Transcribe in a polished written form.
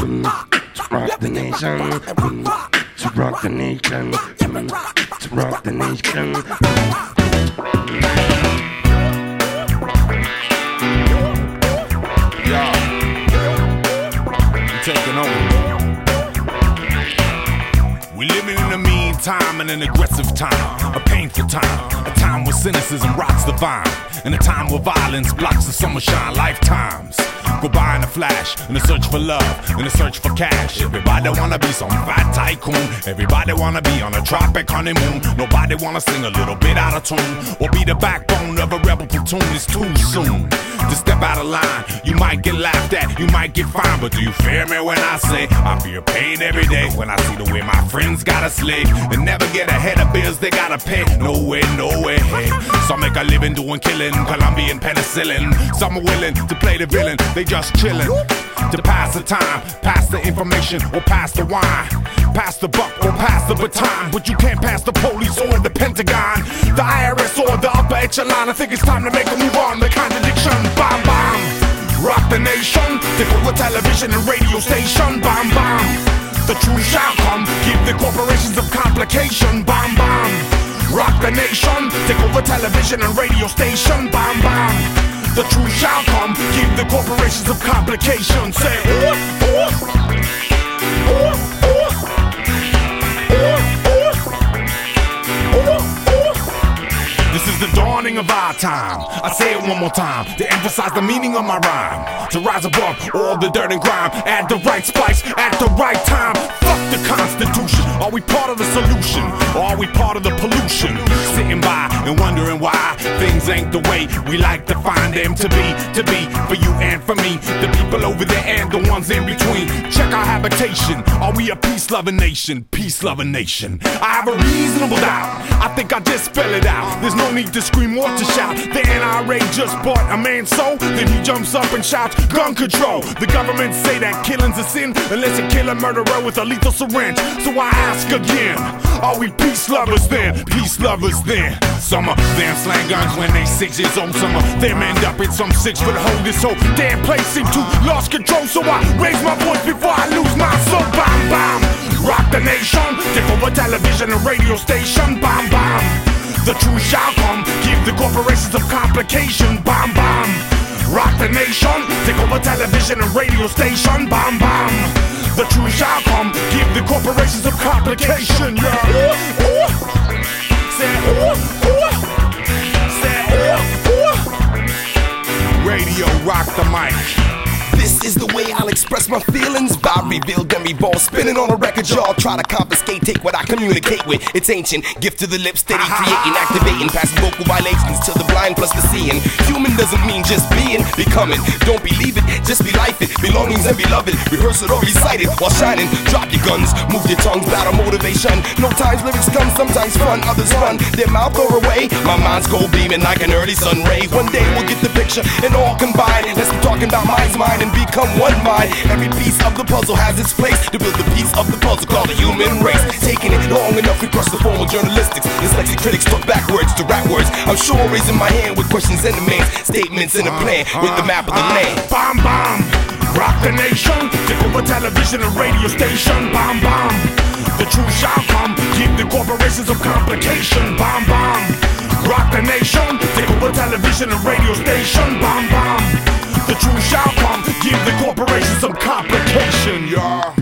to rock the nation, to rock the nation, to rock the nation. Yo, I'm taking over. We living in a mean time and an aggressive time, a painful time, a time where cynicism rots the vine, and a time where violence blocks the summer shine. Lifetimes go by in a flash, in a search for love, in a search for cash. Everybody wanna be some fat tycoon, everybody wanna be on a tropic honeymoon. Nobody wanna sing a little bit out of tune, or be the backbone of a rebel platoon. It's too soon to step out of line. You might get laughed at, you might get fined, but do you fear me when I say I feel pain every day when I see the way my friends gotta slave and never get ahead of bills they gotta pay? No way, no way. Hey, some make a living doing killing, Colombian penicillin. Some are willing to play the villain, they just chillin' to pass the time, pass the information or pass the wine, pass the buck or pass the baton. But you can't pass the police or the Pentagon, the IRS or the upper echelon. I think it's time to make a move on the contradiction. Bam bam, rock the nation, take over television and radio station. Bam bam, the truth shall come, give the corporations of complication. Bam bam, rock the nation, take over television and radio station. Bam bam, the truth shall come, give the corporations of complication. Say ooh, ooh, ooh, ooh, ooh, ooh, ooh. This is the dawning of our time. I say it one more time to emphasize the meaning of my rhyme. To rise above all the dirt and grime, add the right spice at the right time. Fuck the Constitution. Are we part of the solution, or are we part of the pollution? Sitting by and wondering why things ain't the way we like to find them to be for you and for me, the people over there and the ones in between. Check our habitation. Are we a peace-loving nation? Peace-loving nation. I have a reasonable doubt. I think I just spell it out. There's no need to scream or to shout. The NRA just bought a man's soul, then he jumps up and shouts, gun control. The government say that killing's a sin unless you kill a murderer with a lethal syringe. So I ask again, are we peace lovers then? Peace lovers then. Some of them slang guns when they 6 years old. Some of them end up in some 6-foot hole. This whole damn place seem to lost control. So I raise my voice before I lose my soul. Bam bam, rock the nation, take over television and radio station. Bam bam, the truth shall come, give the corporations of complication. Bam bam, rock the nation, take over television and radio station. Bam bam, the truth shall come, give the corporations of complication. Yeah. Ooh, ooh. Say ooh, ooh. Say ooh, ooh. Radio rock the mic. This is the way I'll express my feelings. Vibe revealed and revolve, spinning on a record. Y'all try to confiscate, take what I communicate with. It's ancient, gift to the lips, steady creating, activating, passing vocal violations to the blind plus the seeing. Human doesn't mean just being, becoming. Don't believe it, just be life it. Belongings and beloved, rehearse it or recite it while shining. Drop your guns, move your tongues, battle motivation. No times lyrics come, sometimes fun, others run their mouth or away. My mind's cold beaming like an early sun ray. One day we'll get the picture and all combine. Let's be talking about minds, mind, and become one mind. Every piece of the puzzle has its place to build the piece of the puzzle called the human race. Taking it long enough, we crush the formal journalistics. Dyslexic critics talk backwards to rap words. I'm sure raising my hand with questions and demands, statements and a plan with the map of the land. Bam bam, rock the nation, take over television and radio station. Bam bam, the truth shall come, give the corporations of complication. Bam bam, rock the nation, take over television and radio station. Bam bam, the truth shall come, give the corporations some complication, y'all.